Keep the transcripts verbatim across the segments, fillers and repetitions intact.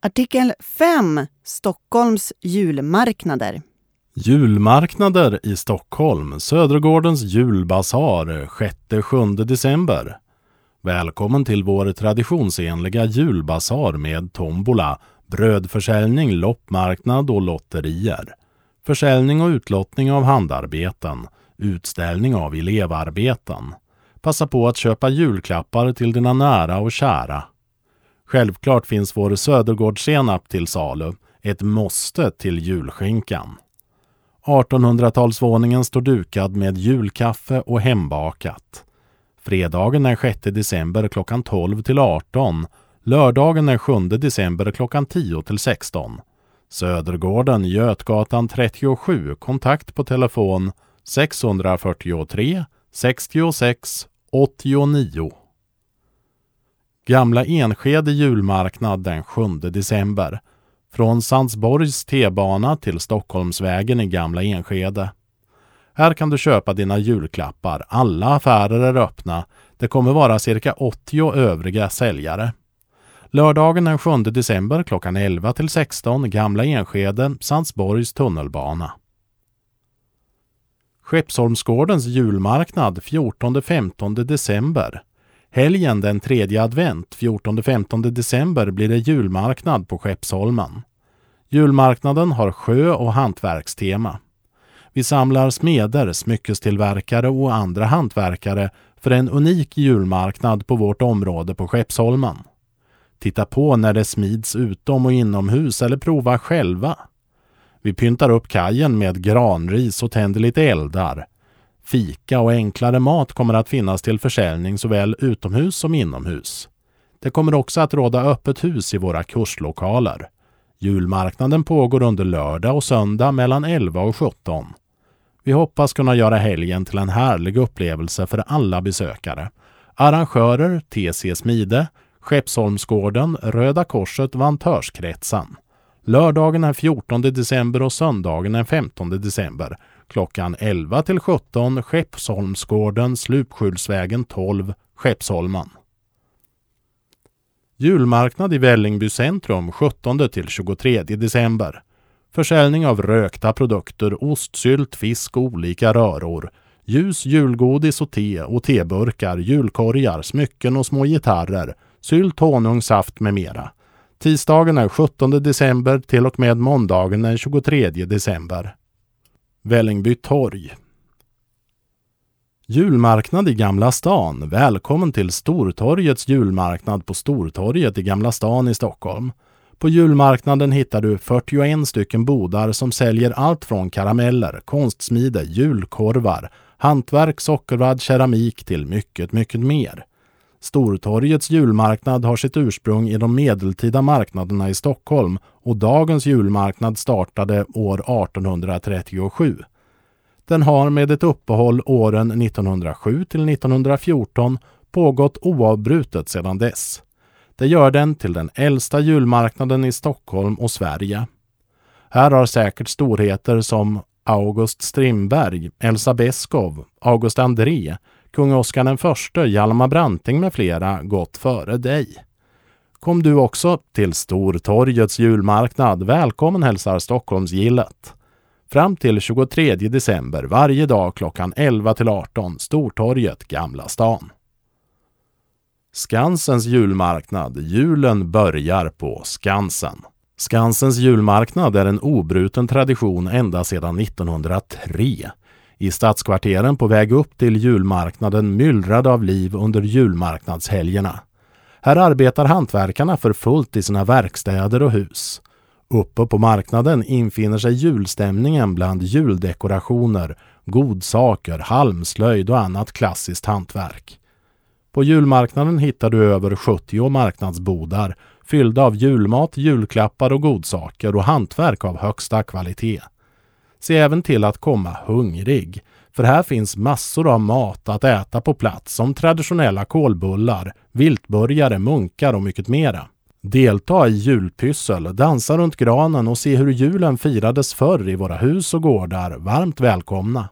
Artikel fem. Stockholms julmarknader. Julmarknader i Stockholm. Södergårdens julbasar sjätte sjunde december. Välkommen till vår traditionsenliga julbasar med tombola, brödförsäljning, loppmarknad och lotterier. Försäljning och utlottning av handarbeten. Utställning av elevarbeten. Passa på att köpa julklappar till dina nära och kära. Självklart finns vår Södergårdssenap till salu, ett måste till julskinkan. artonhundratalsvåningen står dukad med julkaffe och hembakat. Fredagen är sjätte december klockan tolv till arton. Lördagen är sjunde december klockan tio till sexton. Södergården, Götgatan trettiosju, kontakt på telefon sex fyra tre sextiosex åttionio. Gamla Enskede julmarknad den sjunde december. Från Sandsborgs T-bana till Stockholmsvägen i Gamla Enskede. Här kan du köpa dina julklappar. Alla affärer är öppna. Det kommer vara cirka åttio övriga säljare. Lördagen den sjunde december klockan elva till sexton, Gamla Enskede, Sandsborgs tunnelbana. Skeppsholmsgårdens julmarknad fjortonde femtonde december. Helgen den tredje advent, fjortonde femtonde december, blir det julmarknad på Skeppsholmen. Julmarknaden har sjö- och hantverkstema. Vi samlar smeder, smyckestillverkare och andra hantverkare för en unik julmarknad på vårt område på Skeppsholmen. Titta på när det smids utom och inomhus eller prova själva. Vi pyntar upp kajen med granris och tänder lite eldar. Fika och enklare mat kommer att finnas till försäljning såväl utomhus som inomhus. Det kommer också att råda öppet hus i våra kurslokaler. Julmarknaden pågår under lördag och söndag mellan elva och sjutton. Vi hoppas kunna göra helgen till en härlig upplevelse för alla besökare. Arrangörer T C Smide, Skeppsholmsgården, Röda Korset, Vantörskretsen. Lördagen är fjortonde december och söndagen är femtonde december. Klockan elva till sjutton, Skeppsholmsgården, Slupskylsvägen tolv, Skeppsholmen. Julmarknad i Vällingby centrum sjuttonde till tjugotredje december. Försäljning av rökta produkter, ostsylt, fisk och olika röror. Ljus, julgodis och te och teburkar, julkorgar, smycken och små gitarrer, sylt, honung, saft med mera. Tisdagen är sjuttonde december till och med måndagen den tjugotredje december. Vällingby torg. Julmarknad i Gamla stan. Välkommen till Stortorgets julmarknad på Stortorget i Gamla stan i Stockholm. På julmarknaden hittar du fyrtioen stycken bodar som säljer allt från karameller, konstsmide, julkorvar, hantverk, sockervadd, keramik till mycket, mycket mer. Stortorgets julmarknad har sitt ursprung i de medeltida marknaderna i Stockholm och dagens julmarknad startade år artonhundratrettiosju. Den har med ett uppehåll åren nittonhundrasju till nittonhundrafjorton pågått oavbrutet sedan dess. Det gör den till den äldsta julmarknaden i Stockholm och Sverige. Här har säkert storheter som August Strindberg, Elsa Beskow, August André, kung Oscar den förste, Hjalmar Branting med flera gått före dig. Kom du också till Stortorgets julmarknad, välkommen hälsar Stockholmsgillet. Fram till tjugotredje december varje dag klockan elva till arton, Stortorget, Gamla stan. Skansens julmarknad, julen börjar på Skansen. Skansens julmarknad är en obruten tradition ända sedan nittonhundratre. I stadskvarteren på väg upp till julmarknaden myllrade av liv under julmarknadshelgerna. Här arbetar hantverkarna för fullt i sina verkstäder och hus. Uppe på marknaden infinner sig julstämningen bland juldekorationer, godsaker, halmslöjd och annat klassiskt hantverk. På julmarknaden hittar du över sjuttio marknadsbodar fyllda av julmat, julklappar och godsaker och hantverk av högsta kvalitet. Se även till att komma hungrig, för här finns massor av mat att äta på plats som traditionella kålbullar, viltburgare, munkar och mycket mera. Delta i julpyssel, dansa runt granen och se hur julen firades förr i våra hus och gårdar. Varmt välkomna!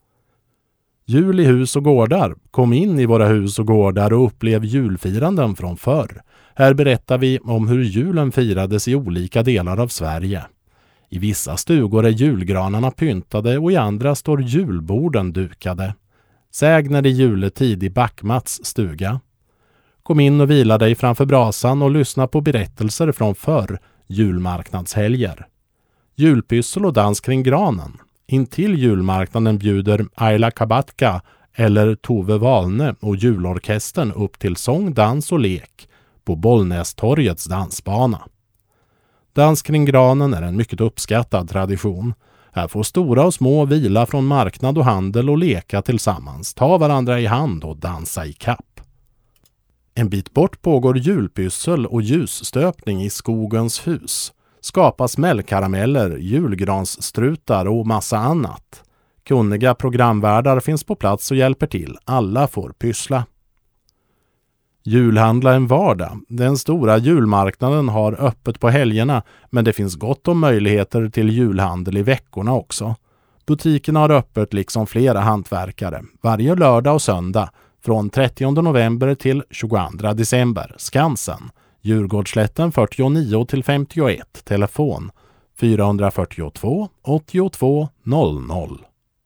Jul i hus och gårdar. Kom in i våra hus och gårdar och upplev julfiranden från förr. Här berättar vi om hur julen firades i olika delar av Sverige. I vissa stugor är julgranarna pyntade och i andra står julborden dukade. Säg när det är juletid i Backmats stuga. Kom in och vila dig framför brasan och lyssna på berättelser från förr julmarknadshelger. Julpyssel och dans kring granen. Intill julmarknaden bjuder Ayla Kabatka eller Tove Valne och julorkestern upp till sång, dans och lek på Bollnästorgets dansbana. Dans kring granen är en mycket uppskattad tradition. Här får stora och små vila från marknad och handel och leka tillsammans, ta varandra i hand och dansa i kapp. En bit bort pågår julpyssel och ljusstöpning i Skogens hus. Skapas smällkarameller, julgransstrutar och massa annat. Kunniga programvärdar finns på plats och hjälper till. Alla får pyssla. Julhandla en vardag. Den stora julmarknaden har öppet på helgerna, men det finns gott om möjligheter till julhandel i veckorna också. Butikerna har öppet liksom flera hantverkare. Varje lördag och söndag från trettionde november till tjugoandra december. Skansen. Djurgårdsslätten fyrtionio till femtioett. Telefon fyra fyra två åttiotvå noll noll.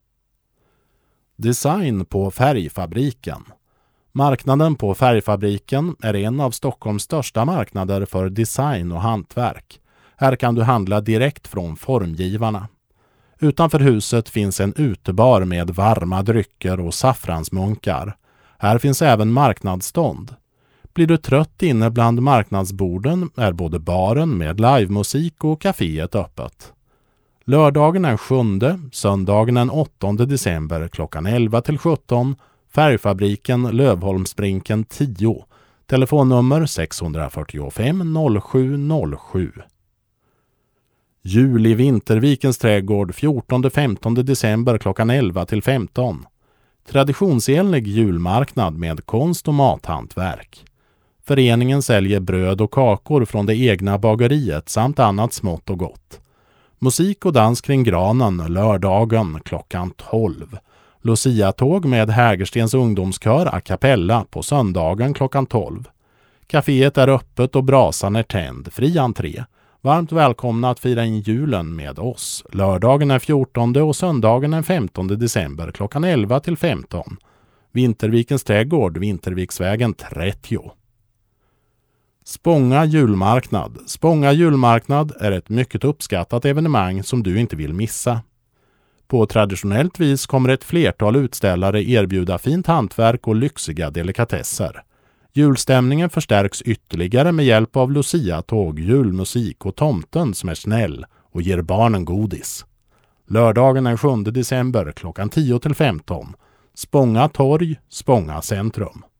Design på Färgfabriken. Marknaden på Färgfabriken är en av Stockholms största marknader för design och hantverk. Här kan du handla direkt från formgivarna. Utanför huset finns en utebar med varma drycker och saffransmunkar. Här finns även marknadsstånd. Blir du trött inne bland marknadsborden är både baren med livemusik och kaféet öppet. Lördagen den sjunde, söndagen den åttonde december klockan elva till sjutton, Färgfabriken Lövholmsbrinken tio, telefonnummer sex fyra fem noll sju noll sju. Jul i Vintervikens trädgård fjortonde femtonde december klockan elva till femton. Traditionsenlig julmarknad med konst och mathantverk. Föreningen säljer bröd och kakor från det egna bageriet samt annat smått och gott. Musik och dans kring granen lördagen klockan tolv. Lucia-tåg med Hägerstens ungdomskör a cappella på söndagen klockan tolv. Caféet är öppet och brasan är tänd, fri entré. Varmt välkomna att fira in julen med oss. Lördagen är fjortonde och söndagen är femtonde december klockan elva till femton. Vintervikens trädgård, Vinterviksvägen trettio. Spånga julmarknad. Spånga julmarknad är ett mycket uppskattat evenemang som du inte vill missa. På traditionellt vis kommer ett flertal utställare erbjuda fint hantverk och lyxiga delikatesser. Julstämningen förstärks ytterligare med hjälp av Lucia-tåg, julmusik och tomten som är snäll och ger barnen godis. Lördagen den sjunde december klockan tio till femton. Spånga torg, Spånga centrum.